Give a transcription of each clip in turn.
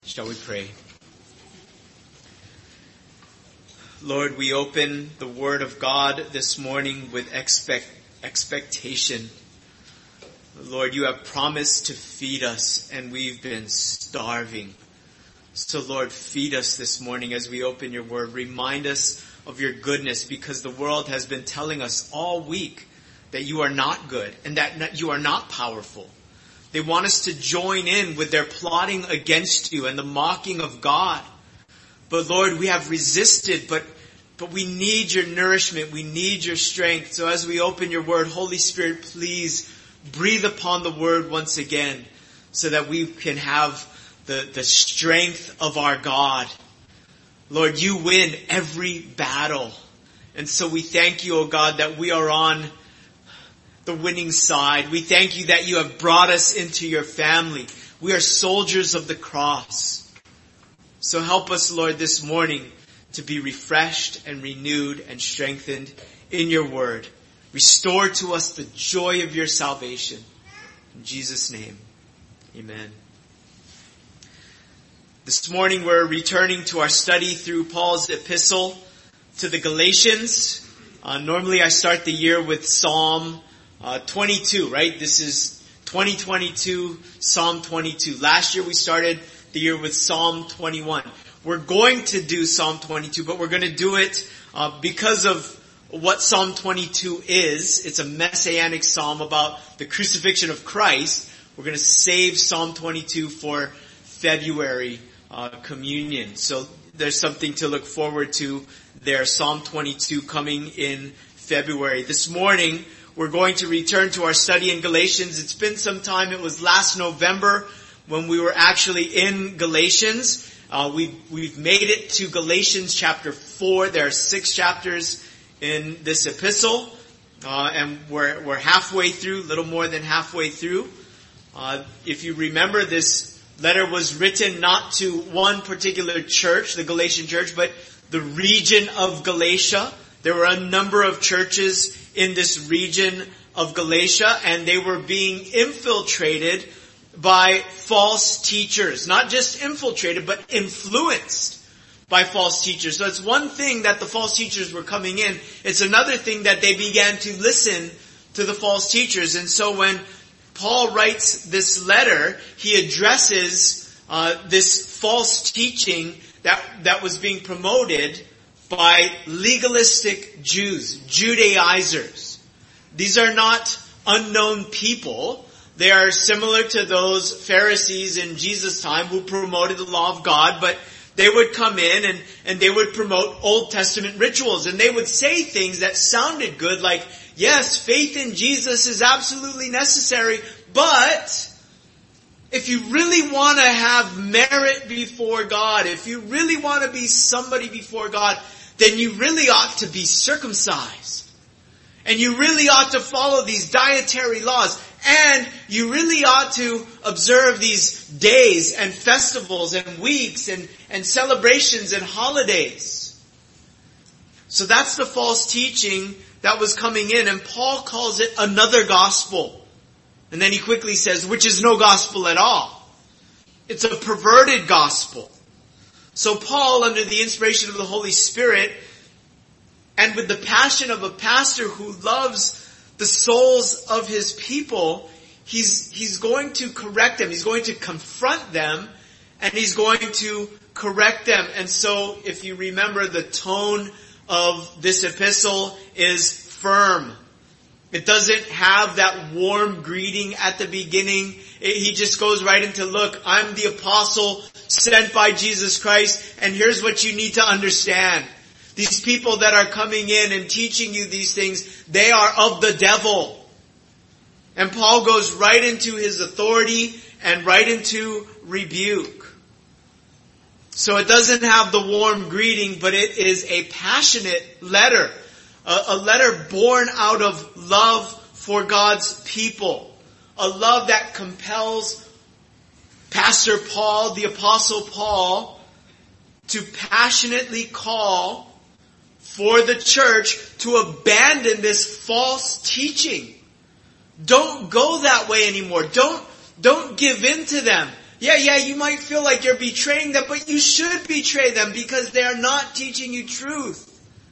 Shall we pray? Lord, we open the Word of God this morning with expectation. Lord, you have promised to feed us, and we've been starving. So Lord, feed us this morning as we open your Word. Remind us of your goodness, because the world has been telling us all week that you are not good and that you are not powerful. They want us to join in with their plotting against you and the mocking of God. But Lord, we have resisted, but we need your nourishment. We need your strength. So as we open your Word, Holy Spirit, please breathe upon the Word once again so that we can have the strength of our God. Lord, you win every battle. And so we thank you, O God, that we are on the winning side. We thank you that you have brought us into your family. We are soldiers of the cross. So help us, Lord, this morning to be refreshed and renewed and strengthened in your word. Restore to us the joy of your salvation. In Jesus' name, amen. This morning we're returning to our study through Paul's epistle to the Galatians. Normally I start the year with Psalm 22, right? This is 2022, Psalm 22. Last year we started the year with Psalm 21. We're going to do Psalm 22, but we're going to do it because of what Psalm 22 is. It's a messianic psalm about the crucifixion of Christ. We're going to save Psalm 22 for February communion. So there's something to look forward to there. Psalm 22 coming in February. This morning, we're going to return to our study in Galatians. It's been some time. It was last November when we were actually in Galatians. We've made it to Galatians chapter 4. There are 6 chapters in this epistle. And we're halfway through, a little more than halfway through. If you remember, this letter was written not to one particular church, the Galatian church, but the region of Galatia. There were a number of churches in this region of Galatia, and they were being infiltrated by false teachers. Not just infiltrated, but influenced by false teachers. So it's one thing that the false teachers were coming in. It's another thing that they began to listen to the false teachers. And so when Paul writes this letter, he addresses this false teaching that was being promoted by legalistic Jews, Judaizers. These are not unknown people. They are similar to those Pharisees in Jesus' time who promoted the law of God, but they would come in and they would promote Old Testament rituals, and they would say things that sounded good, like, yes, faith in Jesus is absolutely necessary, but if you really want to have merit before God, if you really want to be somebody before God, then you really ought to be circumcised. And you really ought to follow these dietary laws. And you really ought to observe these days and festivals and weeks and celebrations and holidays. So that's the false teaching that was coming in. And Paul calls it another gospel. And then he quickly says, which is no gospel at all. It's a perverted gospel. So Paul, under the inspiration of the Holy Spirit, and with the passion of a pastor who loves the souls of his people, he's going to correct them. He's going to confront them, and he's going to correct them. And so, if you remember, the tone of this epistle is firm. It doesn't have that warm greeting at the beginning. He just goes right into, look, I'm the apostle sent by Jesus Christ, and here's what you need to understand. These people that are coming in and teaching you these things, they are of the devil. And Paul goes right into his authority and right into rebuke. So it doesn't have the warm greeting, but it is a passionate letter. A letter born out of love for God's people. A love that compels Pastor Paul, the Apostle Paul, to passionately call for the church to abandon this false teaching. Don't go that way anymore. Don't give in to them. Yeah, you might feel like you're betraying them, but you should betray them because they are not teaching you truth.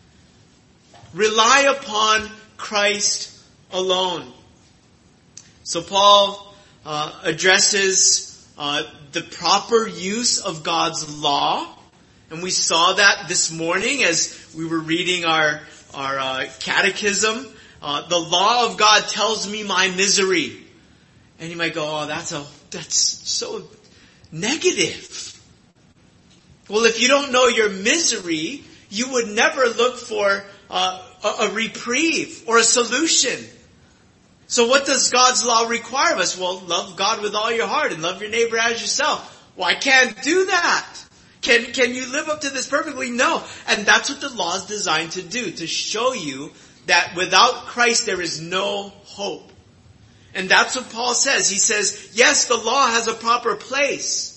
Rely upon Christ alone. So Paul addresses the proper use of God's law. And we saw that this morning as we were reading our catechism. The law of God tells me my misery. And you might go, oh, that's so negative. Well, if you don't know your misery, you would never look for a reprieve or a solution. So what does God's law require of us? Well, love God with all your heart and love your neighbor as yourself. Well, I can't do that. Can you live up to this perfectly? No. And that's what the law is designed to do, to show you that without Christ there is no hope. And that's what Paul says. He says, yes, the law has a proper place.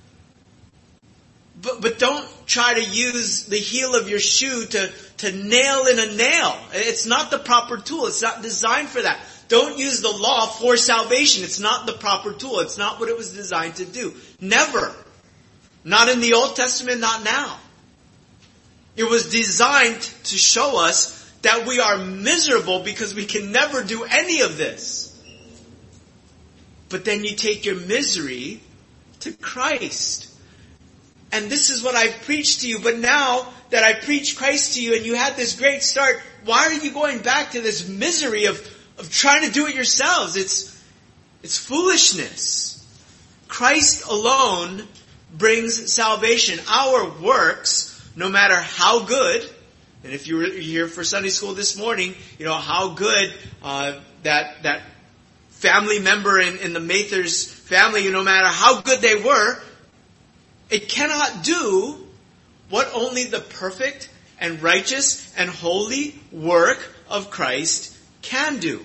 But don't try to use the heel of your shoe to nail in a nail. It's not the proper tool. It's not designed for that. Don't use the law for salvation. It's not the proper tool. It's not what it was designed to do. Never. Not in the Old Testament, not now. It was designed to show us that we are miserable because we can never do any of this. But then you take your misery to Christ. And this is what I've preached to you. But now that I preach Christ to you and you had this great start, why are you going back to this misery of trying to do it yourselves? It's foolishness. Christ alone brings salvation. Our works, no matter how good, and if you were here for Sunday school this morning, you know how good that family member in the Mathers family, no matter how good they were, it cannot do what only the perfect and righteous and holy work of Christ can do.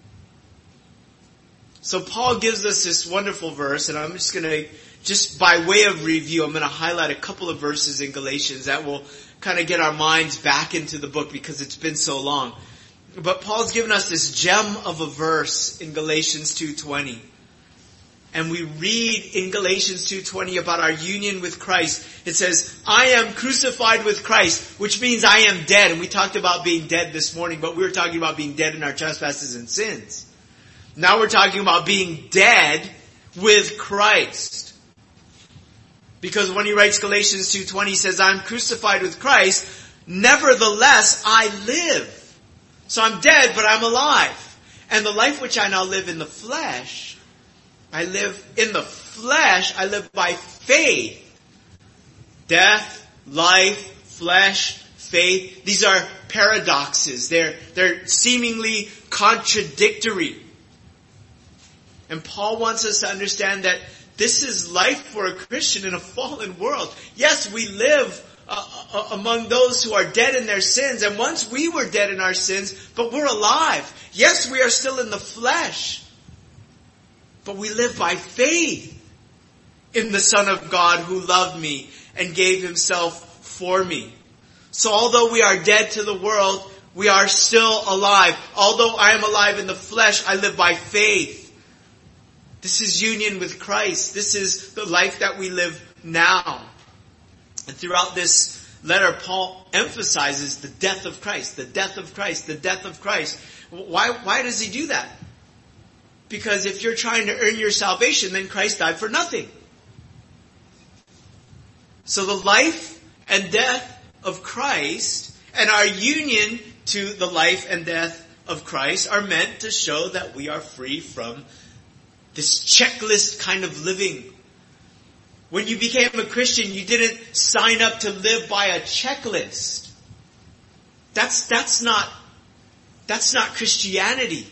So Paul gives us this wonderful verse, and I'm just going to, just by way of review, I'm going to highlight a couple of verses in Galatians that will kind of get our minds back into the book because it's been so long. But Paul's given us this gem of a verse in Galatians 2:20. And we read in Galatians 2:20 about our union with Christ. It says, I am crucified with Christ, which means I am dead. And we talked about being dead this morning, but we were talking about being dead in our trespasses and sins. Now we're talking about being dead with Christ. Because when he writes Galatians 2:20, he says, I am crucified with Christ, nevertheless I live. So I'm dead, but I'm alive. And the life which I now live in the flesh, I live by faith. Death, life, flesh, faith. These are paradoxes. They're seemingly contradictory. And Paul wants us to understand that this is life for a Christian in a fallen world. Yes, we live among those who are dead in their sins. And once we were dead in our sins, but we're alive. Yes, we are still in the flesh. But we live by faith in the Son of God who loved me and gave himself for me. So although we are dead to the world, we are still alive. Although I am alive in the flesh, I live by faith. This is union with Christ. This is the life that we live now. And throughout this letter, Paul emphasizes the death of Christ, the death of Christ, the death of Christ. Why does he do that? Because if you're trying to earn your salvation, then Christ died for nothing. So the life and death of Christ and our union to the life and death of Christ are meant to show that we are free from this checklist kind of living. When you became a Christian, you didn't sign up to live by a checklist. That's not Christianity.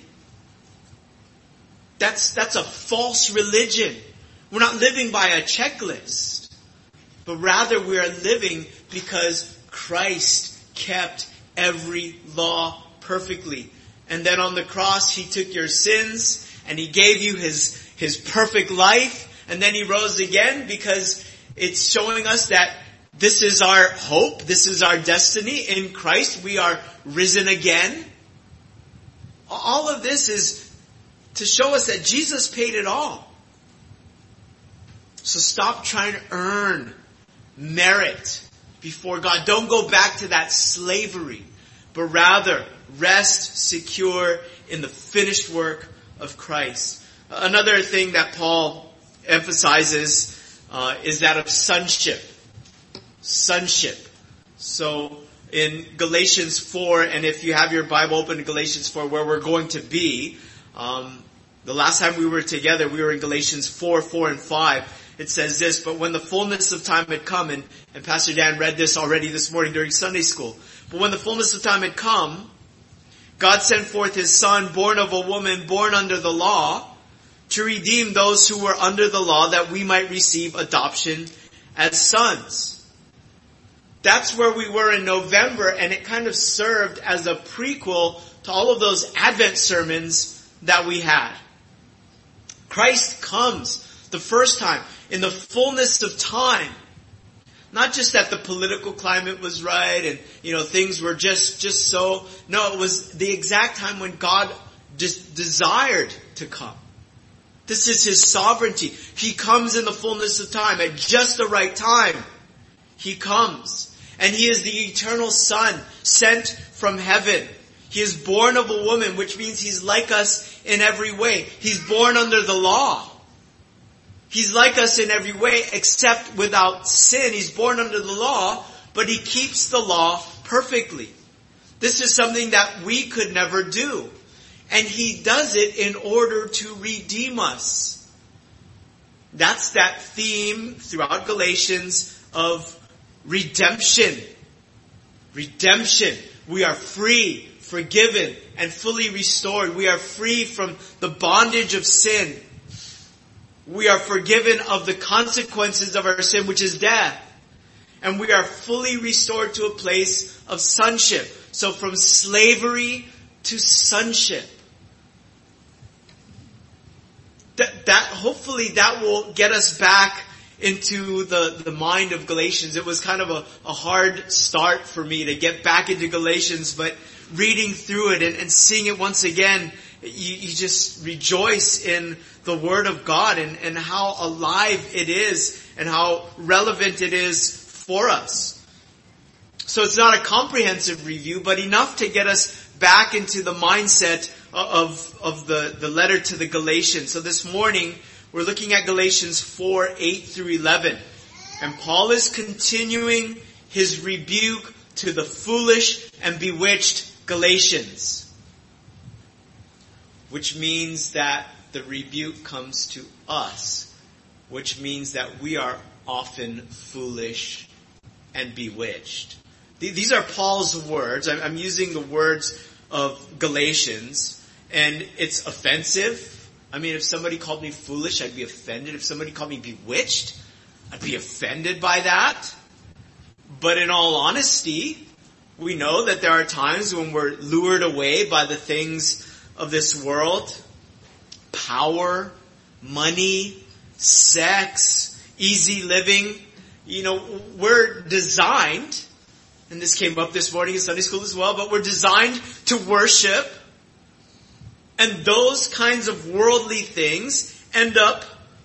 That's a false religion. We're not living by a checklist, but rather we are living because Christ kept every law perfectly. And then on the cross, he took your sins and he gave you his perfect life. And then he rose again because it's showing us that this is our hope. This is our destiny. In Christ, we are risen again. All of this is to show us that Jesus paid it all. So stop trying to earn merit before God. Don't go back to that slavery, but rather rest secure in the finished work of Christ. Another thing that Paul emphasizes is that of sonship. Sonship. So in Galatians 4, and if you have your Bible open to Galatians 4, where we're going to be, the last time we were together, we were in Galatians 4, 4, and 5. It says this, but when the fullness of time had come, and Pastor Dan read this already this morning during Sunday school, but when the fullness of time had come, God sent forth His Son, born of a woman, born under the law, to redeem those who were under the law, that we might receive adoption as sons. That's where we were in November, and it kind of served as a prequel to all of those Advent sermons that we had. Christ comes the first time in the fullness of time. Not just that the political climate was right and, things were just so. No, it was the exact time when God desired to come. This is His sovereignty. He comes in the fullness of time. At just the right time, He comes. And He is the eternal Son sent from heaven. He is born of a woman, which means He's like us in every way. He's born under the law. He's like us in every way except without sin. He's born under the law, but He keeps the law perfectly. This is something that we could never do. And He does it in order to redeem us. That's that theme throughout Galatians of redemption. Redemption. We are free, forgiven, and fully restored. We are free from the bondage of sin. We are forgiven of the consequences of our sin, which is death. And we are fully restored to a place of sonship. So from slavery to sonship. Hopefully that will get us back into the mind of Galatians. It was kind of a hard start for me to get back into Galatians, but reading through it and seeing it once again, you just rejoice in the Word of God and how alive it is and how relevant it is for us. So it's not a comprehensive review, but enough to get us back into the mindset of the letter to the Galatians. So this morning, we're looking at Galatians 4, 8 through 11. And Paul is continuing his rebuke to the foolish and bewitched Galatians. Which means that the rebuke comes to us. Which means that we are often foolish and bewitched. These are Paul's words. I'm using the words of Galatians. And it's offensive. I mean, if somebody called me foolish, I'd be offended. If somebody called me bewitched, I'd be offended by that. But in all honesty, we know that there are times when we're lured away by the things of this world. Power, money, sex, easy living. We're designed, and this came up this morning in Sunday school as well, but we're designed to worship. And those kinds of worldly things end up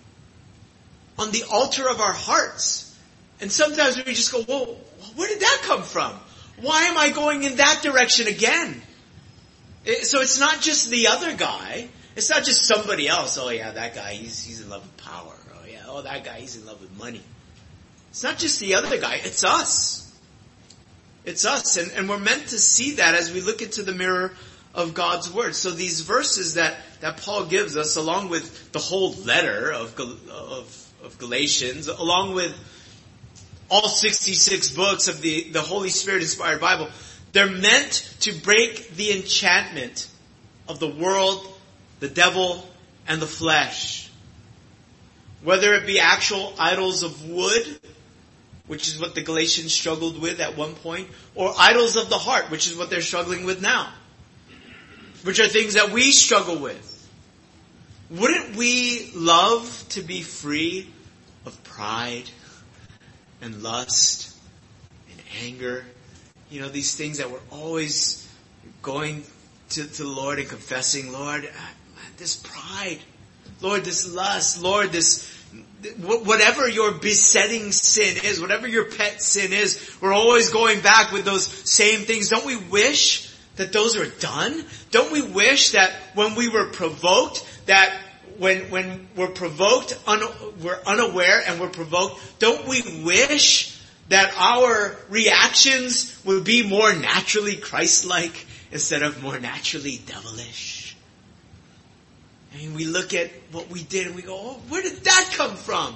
on the altar of our hearts. And sometimes we just go, whoa, where did that come from? Why am I going in that direction again? So it's not just the other guy. It's not just somebody else. Oh yeah, that guy, he's in love with power. Oh yeah, that guy, he's in love with money. It's not just the other guy. It's us. It's us. And we're meant to see that as we look into the mirror of God's Word. So these verses that Paul gives us, along with the whole letter of Galatians, along with all 66 books of the Holy Spirit inspired Bible, they're meant to break the enchantment of the world, the devil, and the flesh. Whether it be actual idols of wood, which is what the Galatians struggled with at one point, or idols of the heart, which is what they're struggling with now. Which are things that we struggle with. Wouldn't we love to be free of pride and lust and anger? These things that we're always going to the Lord and confessing, Lord, this pride, Lord, this lust, Lord, this whatever your besetting sin is, whatever your pet sin is, we're always going back with those same things. Don't we wish that those are done? Don't we wish that when we were provoked, that when we're provoked, we're unaware and we're provoked, don't we wish that our reactions would be more naturally Christ-like instead of more naturally devilish? I mean, we look at what we did and we go, oh, where did that come from?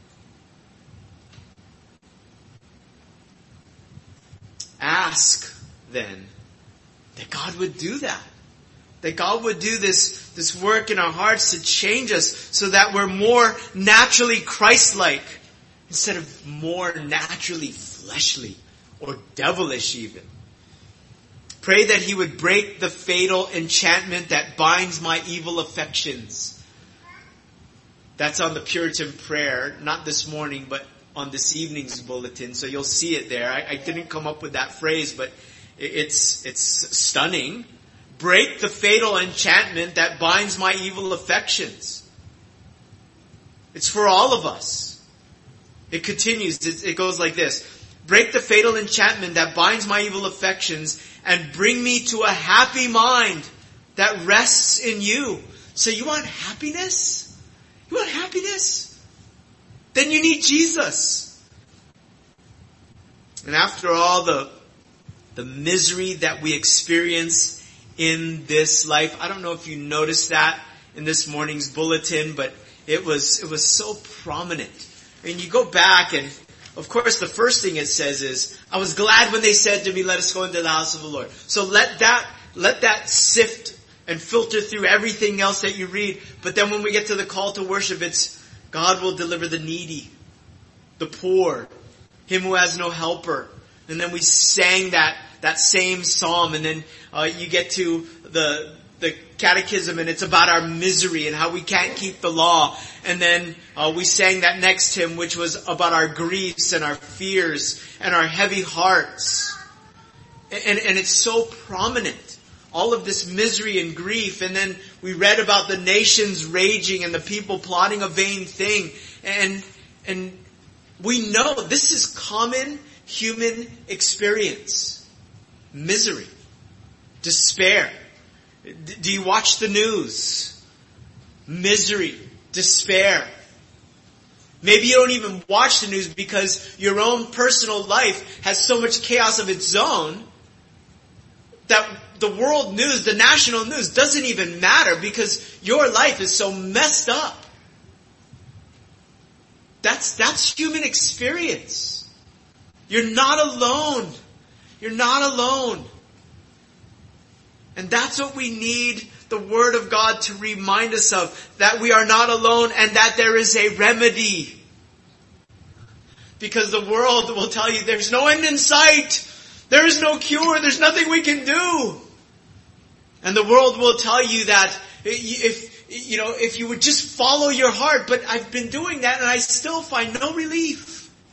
Ask, then, that God would do that. That God would do this work in our hearts to change us so that we're more naturally Christ-like instead of more naturally fleshly or devilish even. Pray that He would break the fatal enchantment that binds my evil affections. That's on the Puritan prayer, not this morning, but on this evening's bulletin. So you'll see it there. I didn't come up with that phrase, but it's stunning. Break the fatal enchantment that binds my evil affections. It's for all of us. It continues. It goes like this. Break the fatal enchantment that binds my evil affections and bring me to a happy mind that rests in you. So you want happiness? You want happiness? Then you need Jesus. And after all the misery that we experience in this life, I don't know if you noticed that in this morning's bulletin, but it was so prominent. And you go back and of course, the first thing it says is, I was glad when they said to me, let us go into the house of the Lord. So let that sift and filter through everything else that you read. But then when we get to the call to worship, it's God will deliver the needy, the poor, him who has no helper. And then we sang that same psalm. And then you get to the catechism and it's about our misery and how we can't keep the law. And then we sang that next hymn, which was about our griefs and our fears and our heavy hearts. And it's so prominent, all of this misery and grief. And then we read about the nations raging and the people plotting a vain thing. And we know this is common human experience. Misery, despair. Do you watch the news? Misery, despair. Maybe you don't even watch the news because your own personal life has so much chaos of its own that the world news, the national news doesn't even matter because your life is so messed up. That's human experience. You're not alone. You're not alone. And that's what we need the Word of God to remind us of. That we are not alone and that there is a remedy. Because the world will tell you there's no end in sight. There is no cure. There's nothing we can do. And the world will tell you that if you would just follow your heart. But I've been doing that and I still find no relief.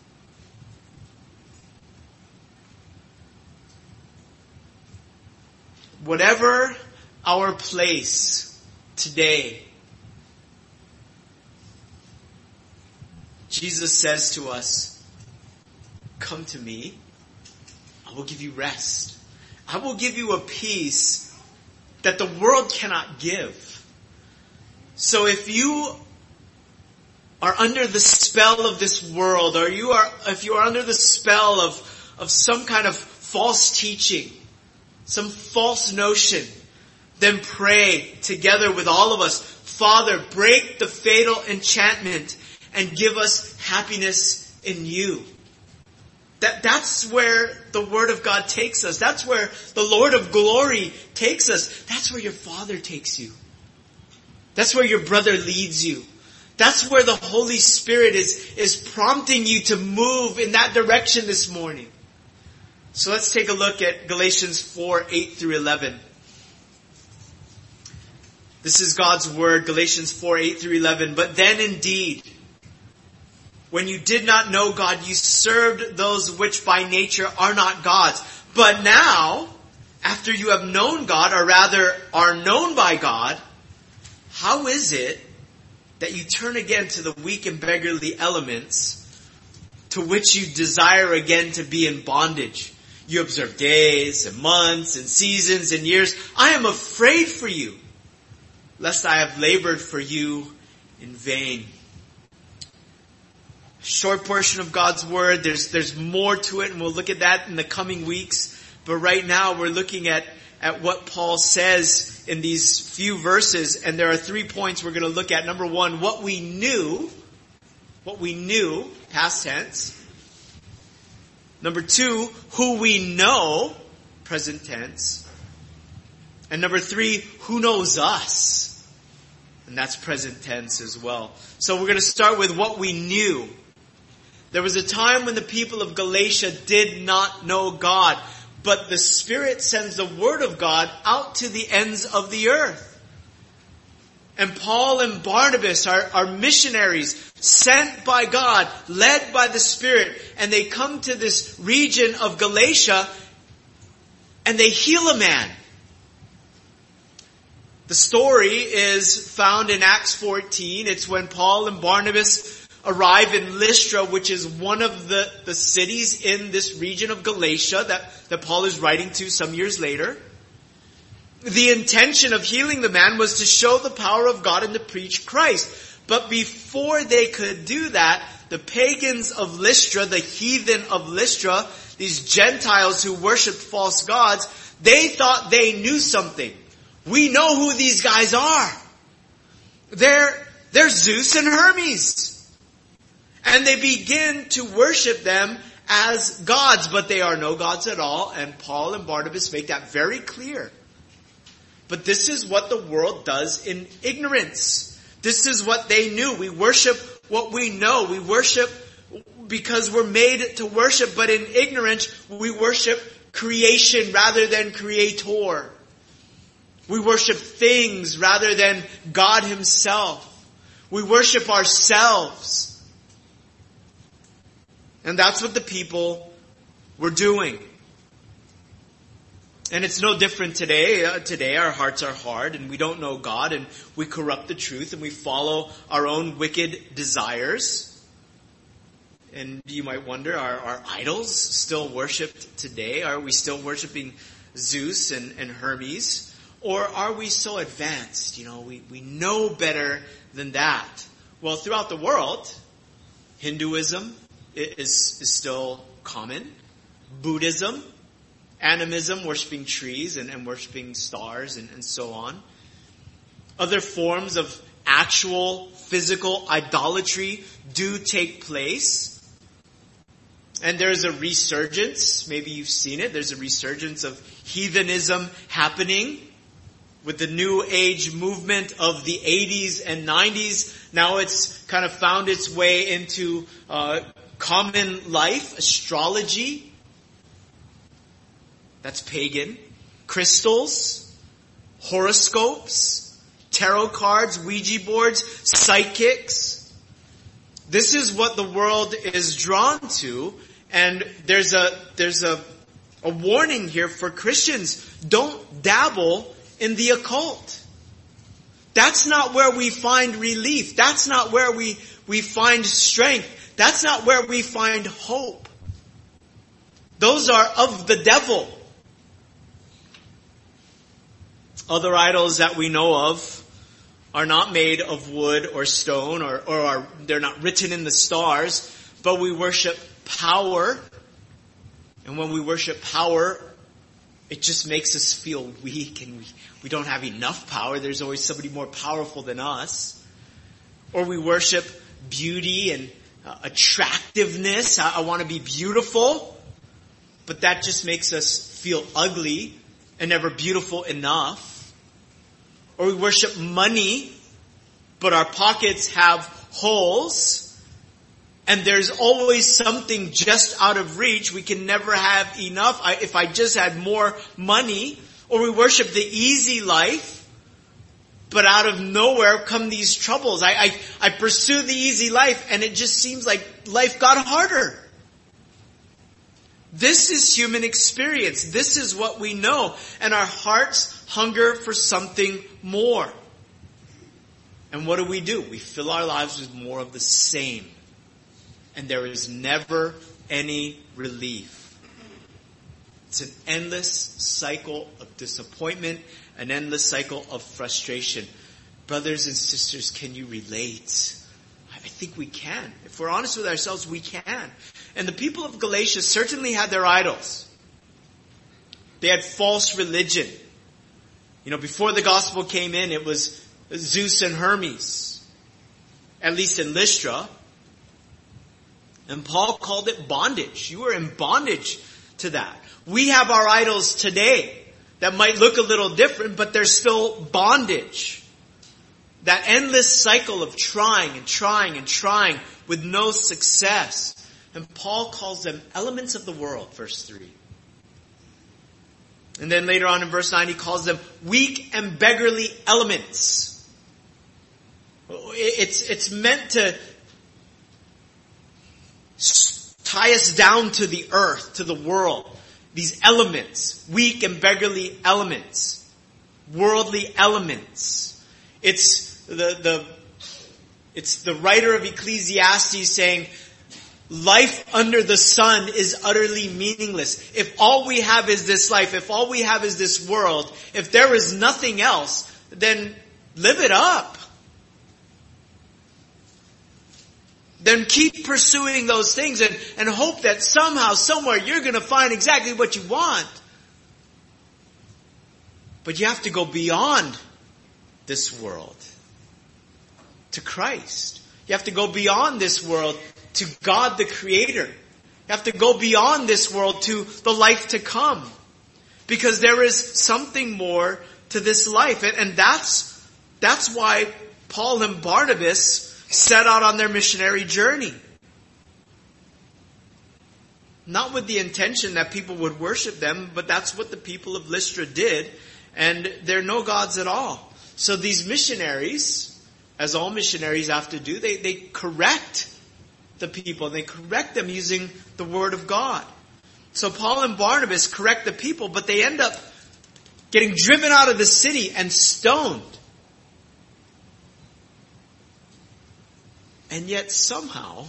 Whatever our place today, Jesus says to us, come to me, I will give you rest. I will give you a peace that the world cannot give. So if you are under the spell of this world, or if you are under the spell of some kind of false teaching, some false notion, then pray together with all of us. Father, break the fatal enchantment and give us happiness in you. That's where the Word of God takes us. That's where the Lord of glory takes us. That's where your Father takes you. That's where your brother leads you. That's where the Holy Spirit is prompting you to move in that direction this morning. So let's take a look at Galatians 4, 8 through 11. This is God's Word, Galatians 4, 8 through 11. But then indeed, when you did not know God, you served those which by nature are not God's. But now, after you have known God, or rather are known by God, how is it that you turn again to the weak and beggarly elements to which you desire again to be in bondage. You observe days and months and seasons and years. I am afraid for you, lest I have labored for you in vain. Short portion of God's Word. There's more to it, and we'll look at that in the coming weeks. But right now we're looking at what Paul says in these few verses, and there are 3 points we're going to look at. Number one, what we knew, past tense. Number two, who we know, present tense. And number three, who knows us? And that's present tense as well. So we're going to start with what we knew. There was a time when the people of Galatia did not know God, but the Spirit sends the Word of God out to the ends of the earth. And Paul and Barnabas are missionaries sent by God, led by the Spirit. And they come to this region of Galatia and they heal a man. The story is found in Acts 14. It's when Paul and Barnabas arrive in Lystra, which is one of the cities in this region of Galatia that Paul is writing to some years later. The intention of healing the man was to show the power of God and to preach Christ. But before they could do that, the pagans of Lystra, the heathen of Lystra, these Gentiles who worshiped false gods, they thought they knew something. We know who these guys are. They're Zeus and Hermes. And they begin to worship them as gods, but they are no gods at all. And Paul and Barnabas make that very clear. But this is what the world does in ignorance. This is what they knew. We worship what we know. We worship because we're made to worship, but in ignorance, we worship creation rather than creator. We worship things rather than God Himself. We worship ourselves. And that's what the people were doing. And it's no different today. Today our hearts are hard and we don't know God and we corrupt the truth and we follow our own wicked desires. And you might wonder, are idols still worshipped today? Are we still worshiping Zeus and Hermes? Or are we so advanced? We know better than that. Well, throughout the world, Hinduism is still common. Buddhism, animism, worshipping trees and worshipping stars and so on. Other forms of actual physical idolatry do take place. And there's a resurgence, maybe you've seen it, there's a resurgence of heathenism happening with the New Age movement of the 80s and 90s. Now it's kind of found its way into common life, astrology. That's pagan. Crystals, horoscopes, tarot cards, Ouija boards, psychics. This is what the world is drawn to, and there's a warning here for Christians. Don't dabble in the occult. That's not where we find relief. That's not where we find strength. That's not where we find hope. Those are of the devil. Other idols that we know of are not made of wood or stone or they're not written in the stars, but we worship power. And when we worship power, it just makes us feel weak and we don't have enough power. There's always somebody more powerful than us. Or we worship beauty and attractiveness. I want to be beautiful. But that just makes us feel ugly and never beautiful enough. Or we worship money, but our pockets have holes, and there's always something just out of reach. We can never have enough. If I just had more money. Or we worship the easy life, but out of nowhere come these troubles. I pursue the easy life, and it just seems like life got harder. This is human experience. This is what we know. And our hearts hunger for something more. And what do? We fill our lives with more of the same. And there is never any relief. It's an endless cycle of disappointment, an endless cycle of frustration. Brothers and sisters, can you relate? I think we can. If we're honest with ourselves, we can. And the people of Galatia certainly had their idols. They had false religion. Before the gospel came in, it was Zeus and Hermes. At least in Lystra. And Paul called it bondage. You were in bondage to that. We have our idols today that might look a little different, but they're still bondage. That endless cycle of trying and trying and trying with no success. And Paul calls them elements of the world, verse 3. And then later on in verse 9, he calls them weak and beggarly elements. It's meant to tie us down to the earth, to the world. These elements, weak and beggarly elements, worldly elements. It's the writer of Ecclesiastes saying, life under the sun is utterly meaningless. If all we have is this life, if all we have is this world, if there is nothing else, then live it up. Then keep pursuing those things and hope that somehow, somewhere, you're going to find exactly what you want. But you have to go beyond this world to Christ. You have to go beyond this world to God the Creator. You have to go beyond this world to the life to come. Because there is something more to this life. And that's why Paul and Barnabas set out on their missionary journey. Not with the intention that people would worship them, but that's what the people of Lystra did. And they're no gods at all. So these missionaries, as all missionaries have to do, they correct the people. They correct them using the Word of God. So Paul and Barnabas correct the people, but they end up getting driven out of the city and stoned. And yet somehow,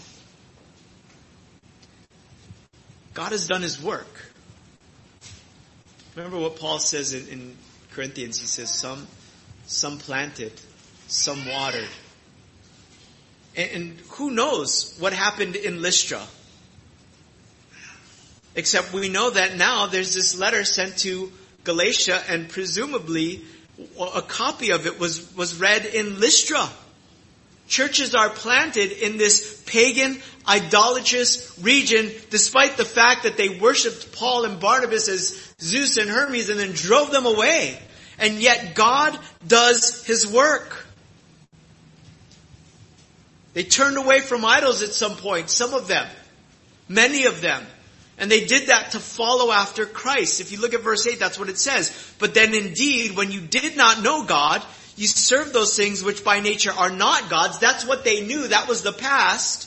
God has done His work. Remember what Paul says in Corinthians. He says, some planted, some watered. And who knows what happened in Lystra? Except we know that now there's this letter sent to Galatia, and presumably a copy of it was read in Lystra. Churches are planted in this pagan, idolatrous region, despite the fact that they worshipped Paul and Barnabas as Zeus and Hermes and then drove them away. And yet God does His work. They turned away from idols at some point, some of them, many of them. And they did that to follow after Christ. If you look at verse 8, that's what it says. But then indeed, when you did not know God, you served those things which by nature are not gods. That's what they knew. That was the past.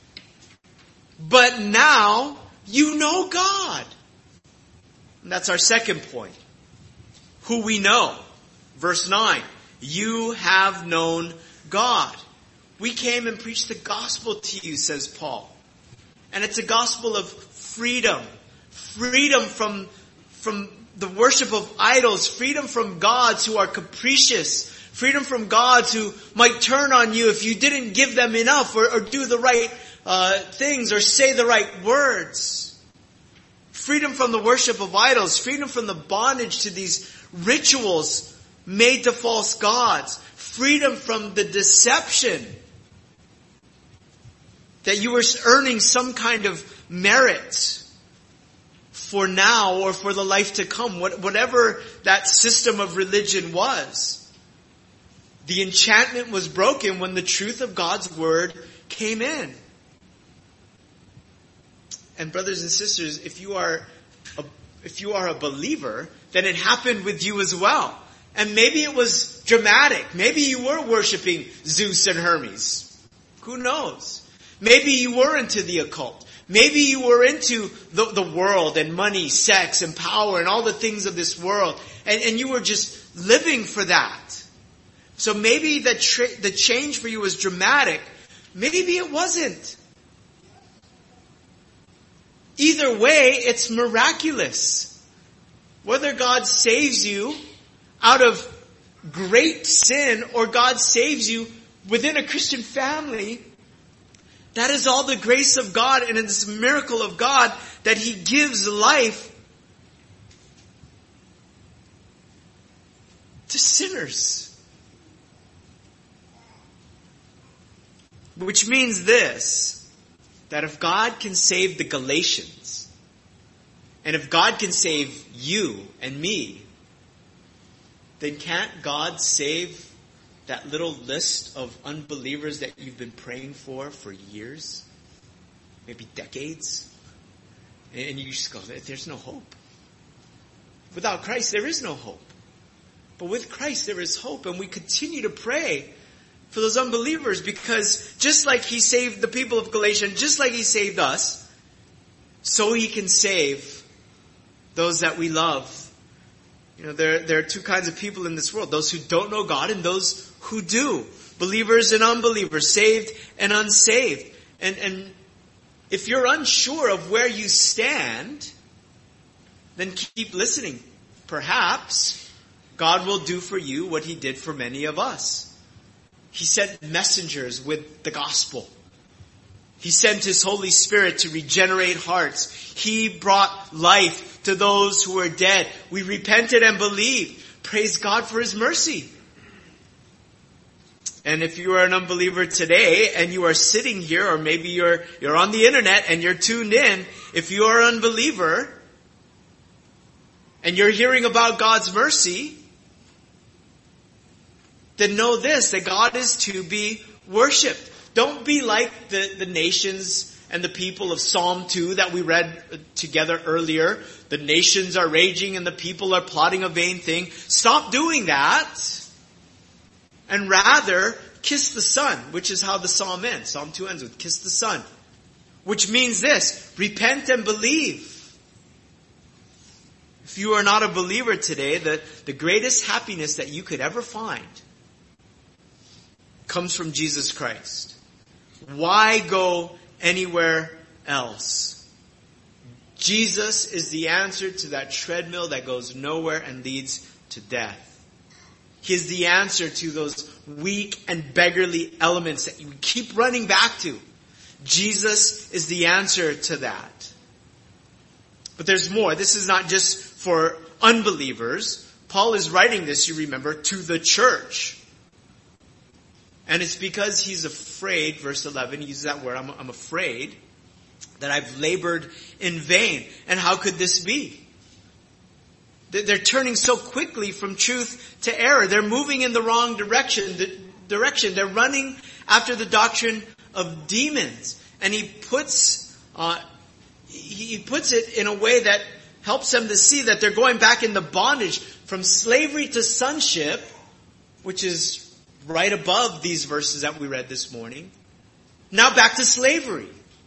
But now you know God. And that's our second point. Who we know. Verse 9. You have known God. We came and preached the gospel to you, says Paul. And it's a gospel of freedom. Freedom from the worship of idols. Freedom from gods who are capricious. Freedom from gods who might turn on you if you didn't give them enough or do the right things or say the right words. Freedom from the worship of idols. Freedom from the bondage to these rituals made to false gods. Freedom from the deception that you were earning some kind of merit for now or for the life to come. Whatever that system of religion was. The enchantment was broken when the truth of God's Word came in. And brothers and sisters, if you are a believer, then it happened with you as well. And maybe it was dramatic. Maybe you were worshiping Zeus and Hermes. Who knows? Maybe you were into the occult. Maybe you were into the world and money, sex and power and all the things of this world. And you were just living for that. So maybe the change for you was dramatic. Maybe it wasn't. Either way, it's miraculous. Whether God saves you out of great sin or God saves you within a Christian family, that is all the grace of God, and it's a miracle of God that He gives life to sinners. Which means this, that if God can save the Galatians, and if God can save you and me, then can't God save that little list of unbelievers that you've been praying for years? Maybe decades? And you just go, there's no hope. Without Christ, there is no hope. But with Christ, there is hope. And we continue to pray for those unbelievers, because just like He saved the people of Galatia, just like He saved us, so He can save those that we love. You know, there are two kinds of people in this world. Those who don't know God and those who do. Believers and unbelievers. Saved and unsaved. And if you're unsure of where you stand, then keep listening. Perhaps God will do for you what He did for many of us. He sent messengers with the gospel. He sent His Holy Spirit to regenerate hearts. He brought life to those who were dead. We repented and believed. Praise God for His mercy. And if you are an unbeliever today and you are sitting here, or maybe you're on the internet and you're tuned in, if you are an unbeliever and you're hearing about God's mercy, then know this, that God is to be worshipped. Don't be like the nations and the people of Psalm 2 that we read together earlier. The nations are raging and the people are plotting a vain thing. Stop doing that. And rather, kiss the Son, which is how the psalm ends. Psalm 2 ends with kiss the Son. Which means this, repent and believe. If you are not a believer today, the greatest happiness that you could ever find comes from Jesus Christ. Why go anywhere else? Jesus is the answer to that treadmill that goes nowhere and leads to death. He is the answer to those weak and beggarly elements that you keep running back to. Jesus is the answer to that. But there's more. This is not just for unbelievers. Paul is writing this, you remember, to the church. And it's because he's afraid, verse 11, he uses that word, I'm afraid, that I've labored in vain. And how could this be? They're turning so quickly from truth to error. They're moving in the wrong direction. They're running after the doctrine of demons. And he puts it in a way that helps them to see that they're going back into bondage from slavery to sonship, which is right above these verses that we read this morning. Now back to slavery.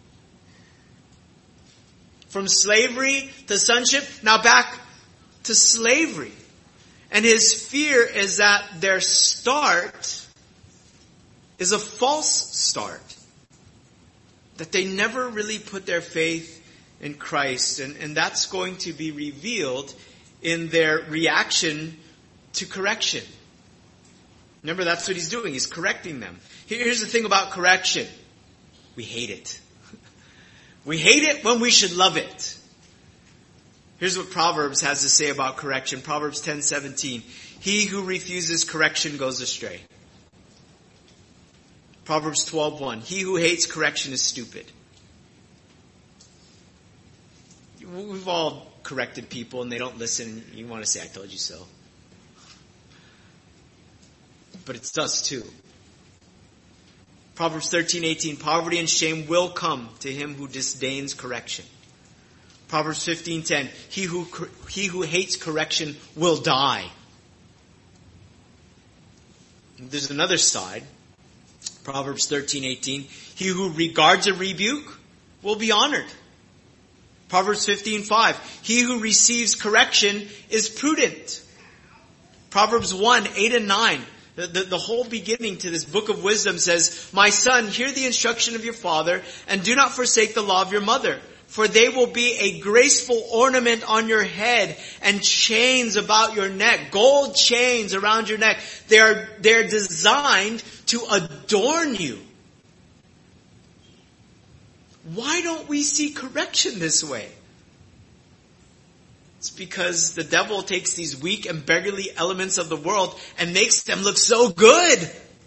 From slavery to sonship, now back to slavery. And his fear is that their start is a false start. That they never really put their faith in Christ. And that's going to be revealed in their reaction to correction. Remember, that's what he's doing. He's correcting them. Here's the thing about correction. We hate it. We hate it when we should love it. Here's what Proverbs has to say about correction. Proverbs 10:17. He who refuses correction goes astray. Proverbs 12:1. He who hates correction is stupid. We've all corrected people and they don't listen. You want to say, I told you so. But it's us too. Proverbs 13:18. Poverty and shame will come to him who disdains correction. Proverbs 15:10. He who hates correction will die. There's another side. Proverbs 13:18. He who regards a rebuke will be honored. Proverbs 15:5. He who receives correction is prudent. Proverbs 1:8 and 9. The whole beginning to this book of wisdom says, "My son, hear the instruction of your father, and do not forsake the law of your mother. For they will be a graceful ornament on your head and chains about your neck." Gold chains around your neck. They're designed to adorn you. Why don't we see correction this way? It's because the devil takes these weak and beggarly elements of the world and makes them look so good.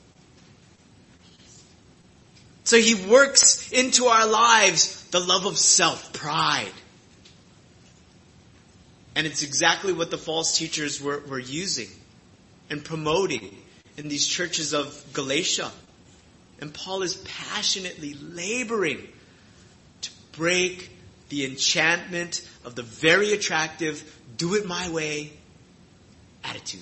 So he works into our lives the love of self, pride. And it's exactly what the false teachers were using and promoting in these churches of Galatia. And Paul is passionately laboring to break the enchantment of the very attractive, do it my way attitude.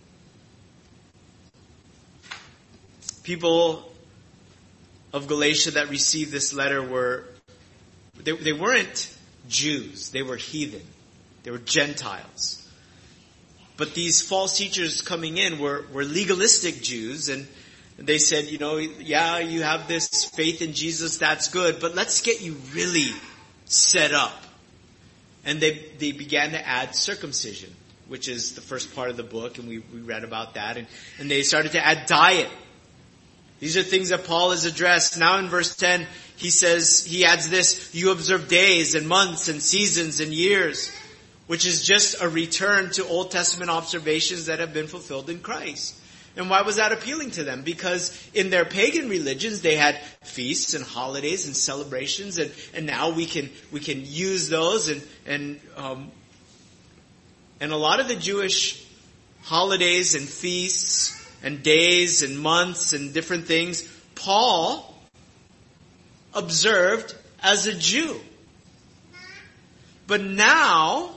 People of Galatia that received this letter they weren't Jews. They were heathen. They were Gentiles. But these false teachers coming in were legalistic Jews, and they said, yeah, you have this faith in Jesus, that's good, but let's get you really set up. And they began to add circumcision, which is the first part of the book, and we read about that. And they started to add diet. These are things that Paul has addressed. Now in verse 10, he adds this: "You observe days and months and seasons and years," which is just a return to Old Testament observations that have been fulfilled in Christ. And why was that appealing to them? Because in their pagan religions, they had feasts and holidays and celebrations, and now we can use those, and a lot of the Jewish holidays and feasts and days and months and different things, Paul observed as a Jew. But now,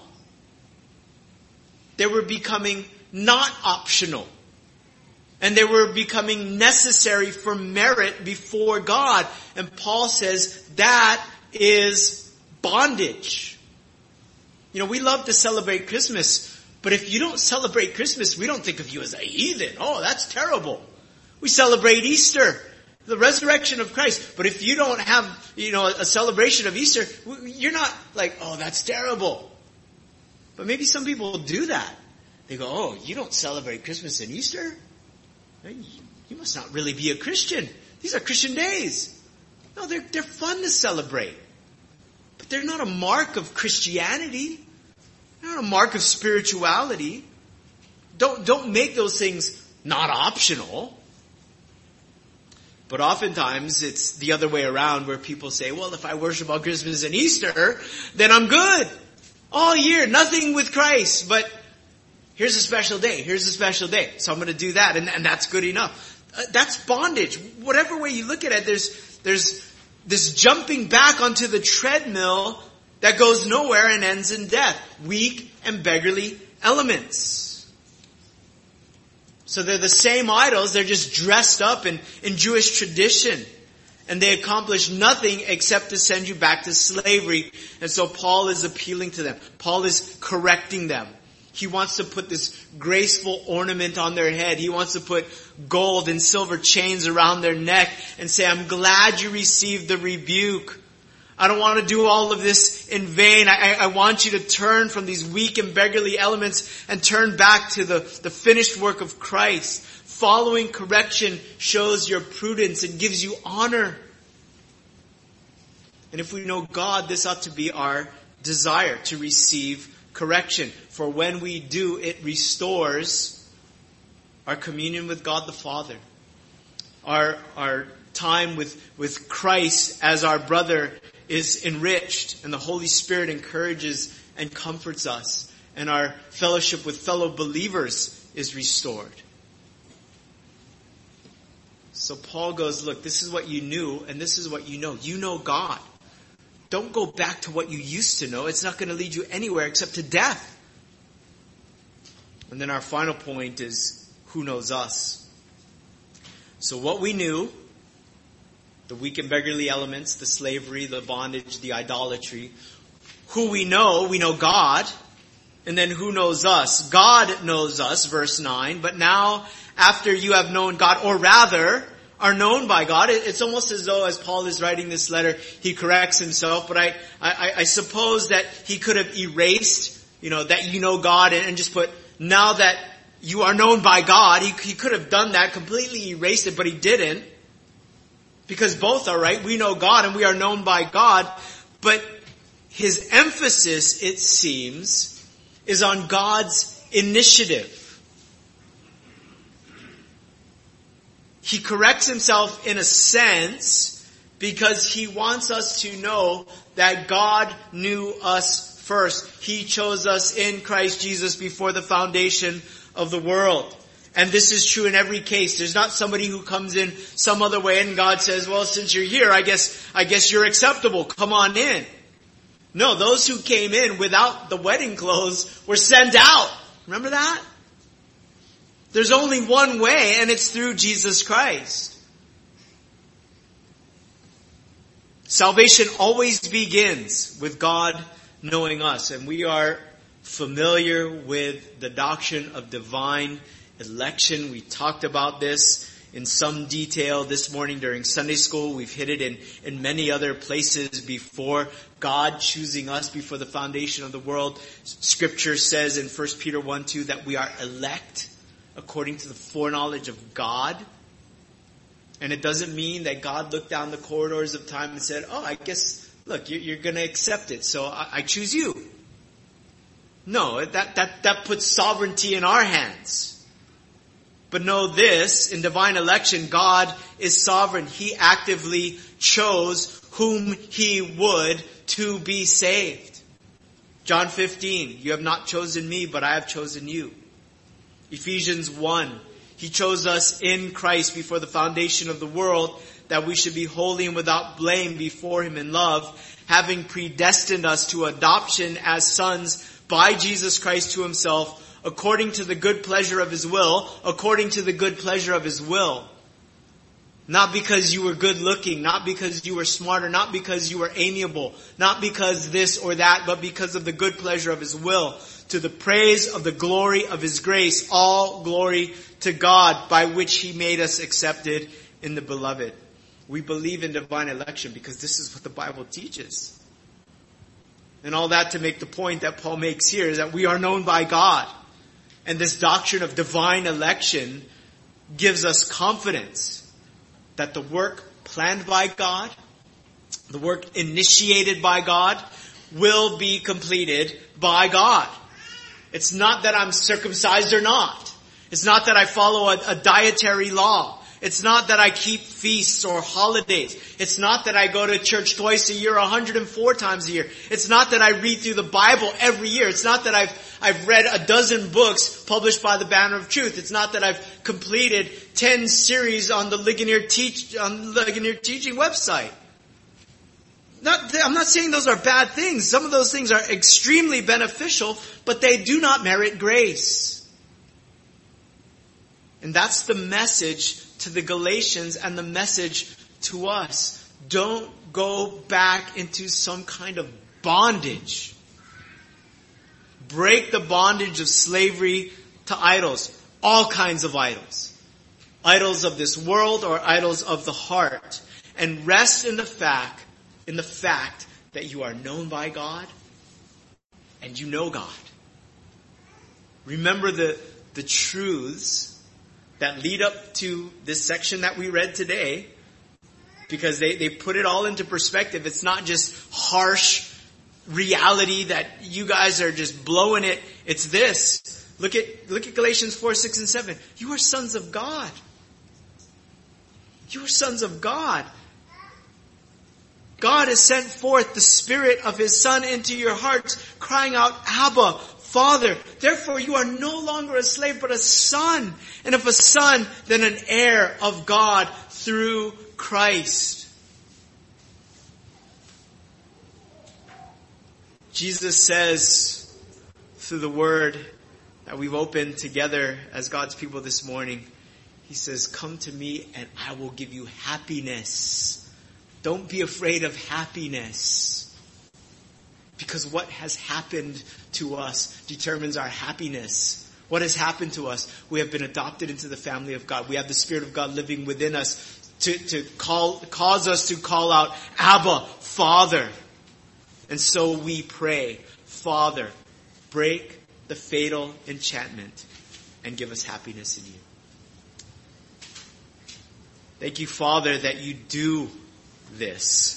they were becoming not optional. And they were becoming necessary for merit before God. And Paul says that is bondage. We love to celebrate Christmas. But if you don't celebrate Christmas, we don't think of you as a heathen. Oh, that's terrible. We celebrate Easter, the resurrection of Christ. But if you don't have, a celebration of Easter, you're not like, oh, that's terrible. But maybe some people do that. They go, oh, you don't celebrate Christmas and Easter? You must not really be a Christian. These are Christian days. No, they're fun to celebrate. But they're not a mark of Christianity. They're not a mark of spirituality. Don't make those things not optional. But oftentimes it's the other way around, where people say, well, if I worship on Christmas and Easter, then I'm good. All year, nothing with Christ. But here's a special day. Here's a special day. So I'm going to do that. And that's good enough. That's bondage. Whatever way you look at it, there's this jumping back onto the treadmill that goes nowhere and ends in death. Weak and beggarly elements. So they're the same idols. They're just dressed up in Jewish tradition. And they accomplish nothing except to send you back to slavery. And so Paul is appealing to them. Paul is correcting them. He wants to put this graceful ornament on their head. He wants to put gold and silver chains around their neck and say, I'm glad you received the rebuke. I don't want to do all of this in vain. I want you to turn from these weak and beggarly elements and turn back to the finished work of Christ. Following correction shows your prudence and gives you honor. And if we know God, this ought to be our desire to receive correction. For when we do, it restores our communion with God the Father. Our time with Christ as our brother is enriched, and the Holy Spirit encourages and comforts us, and our fellowship with fellow believers is restored. So Paul goes, look, this is what you knew, and this is what you know. You know God. Don't go back to what you used to know. It's not going to lead you anywhere except to death. And then our final point is, who knows us? So what we knew, the weak and beggarly elements, the slavery, the bondage, the idolatry. Who we know God. And then who knows us? God knows us, verse 9. But now, after you have known God, or rather, are known by God. It's almost as though, as Paul is writing this letter, he corrects himself, but I suppose that he could have erased, that you know God and just put, now that you are known by God. He could have done that, completely erased it, but he didn't. Because both are right. We know God and we are known by God. But his emphasis, it seems, is on God's initiative. He corrects himself in a sense because he wants us to know that God knew us first. He chose us in Christ Jesus before the foundation of the world. And this is true in every case. There's not somebody who comes in some other way and God says, well, since you're here, I guess you're acceptable. Come on in. No, those who came in without the wedding clothes were sent out. Remember that? There's only one way, and it's through Jesus Christ. Salvation always begins with God knowing us, and we are familiar with the doctrine of divine election. We talked about this in some detail this morning during Sunday school. We've hit it in many other places before. God choosing us before the foundation of the world. Scripture says in 1 Peter 1:2 that we are elect according to the foreknowledge of God. And it doesn't mean that God looked down the corridors of time and said, oh, I guess, look, you're going to accept it, so I choose you. No, that puts sovereignty in our hands. But know this, in divine election, God is sovereign. He actively chose whom He would to be saved. John 15, you have not chosen me, but I have chosen you. Ephesians 1, He chose us in Christ before the foundation of the world, that we should be holy and without blame before Him in love, having predestined us to adoption as sons by Jesus Christ to Himself, according to the good pleasure of His will, according to the good pleasure of His will. Not because you were good looking, not because you were smarter, not because you were amiable, not because this or that, but because of the good pleasure of His will, to the praise of the glory of His grace, all glory to God, by which He made us accepted in the Beloved. We believe in divine election because this is what the Bible teaches. And all that to make the point that Paul makes here is that we are known by God. And this doctrine of divine election gives us confidence that the work planned by God, the work initiated by God, will be completed by God. It's not that I'm circumcised or not. It's not that I follow a dietary law. It's not that I keep feasts or holidays. It's not that I go to church twice a year, 104 times a year. It's not that I read through the Bible every year. It's not that I've read a dozen books published by the Banner of Truth. It's not that I've completed 10 series on the Ligonier Teaching website. I'm not saying those are bad things. Some of those things are extremely beneficial, but they do not merit grace. And that's the message to the Galatians and the message to us. Don't go back into some kind of bondage. Break the bondage of slavery to idols. All kinds of idols. Idols of this world or idols of the heart. And rest in the fact that you are known by God and you know God. Remember the truths that lead up to this section that we read today, because they put it all into perspective. It's not just harsh reality that you guys are just blowing it. It's this. Look at Galatians 4, 6, and 7. You are sons of God. You are sons of God. God has sent forth the Spirit of His Son into your hearts, crying out, Abba, Father. Therefore you are no longer a slave, but a son. And if a son, then an heir of God through Christ. Jesus says through the word that we've opened together as God's people this morning, He says, come to me and I will give you happiness. Don't be afraid of happiness. Because what has happened to us determines our happiness. What has happened to us? We have been adopted into the family of God. We have the Spirit of God living within us to cause us to call out, Abba, Father. And so we pray, Father, break the fatal enchantment and give us happiness in you. Thank you, Father, that you do this.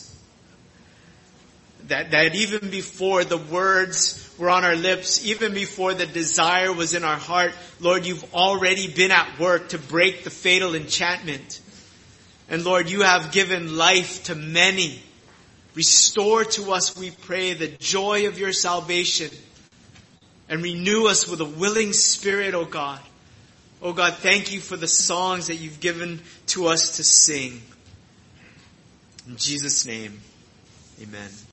That even before the words were on our lips, even before the desire was in our heart, Lord, you've already been at work to break the fatal enchantment. And Lord, you have given life to many. Restore to us, we pray, the joy of your salvation. And renew us with a willing spirit, O God. O God, thank you for the songs that you've given to us to sing. In Jesus' name, amen.